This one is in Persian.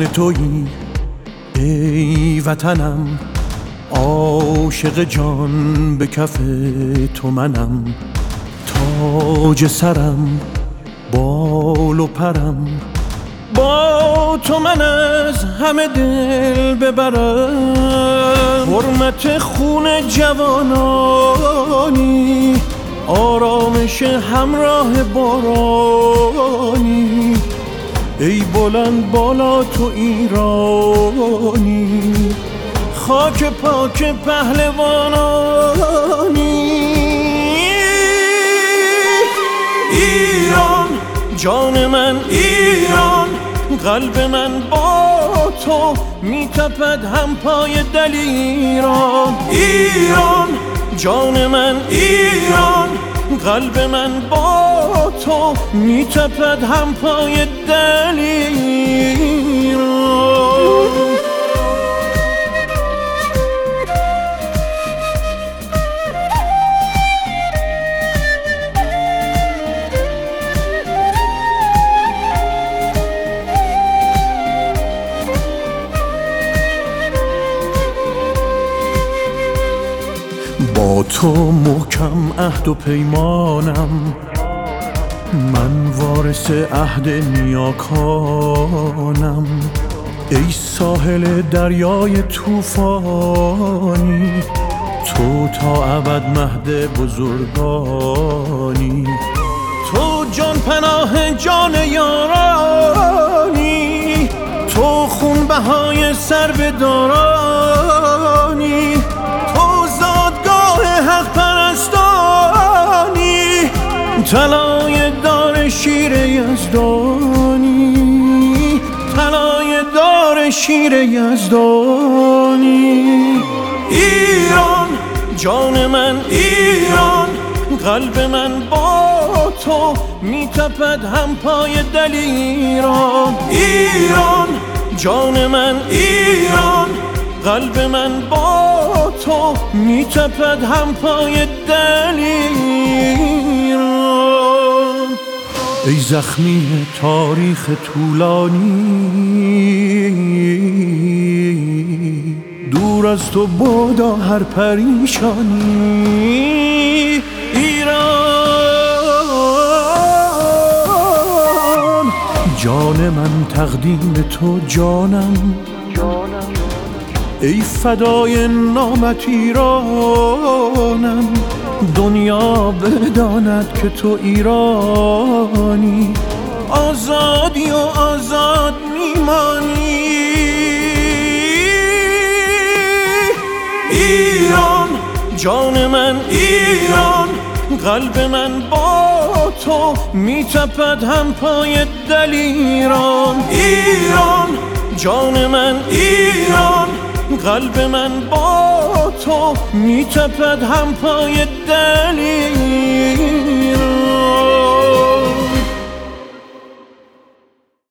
مال تویی ای وطنم، عاشق جان به کف تو منم، تاج سرم بال و پرم، با تو من از همه دل ببرم. حرمت خون جوانانی، آرامش همراه بارانی، ای بلند بالا تو ایرانی، خاک پاک پهلوانانی. ایران جان من، ایران قلب من با تو میتپد هم پای دلیران. ایران جان من، ایران قلب من با تو میتپد هم پای دلیران. با تو محکم عهد و پیمانم، من وارث عهد نیاکانم. ای ساحل دریای طوفانی، تو تا ابد مهد بزرگانی. تو جان پناه جان یارانی، تو خون بهای سربدارانی، تو زادگاه حق پرستانی، طلای دار شیر یزدانی، طلای دار شیر یزدانی. ایران جان من، ایران قلب من با تو میتپد هم پای دلیران. ایران جان من، ایران قلب من با تو میتپد هم پای دلیران. ای زخمی تاریخ طولانی، دور از تو بادا هر پریشانی. ایران جان من تقدیم تو جانم، ای فدای نامت ایرانم. دنیا بداند که تو ایرانی، آزادی و آزاد میمانی. ایران جان من، ایران قلب من با تو میتپد هم پای دلیران. ایران جان من، ایران قلب من با تو میتپد هم پای دلیران.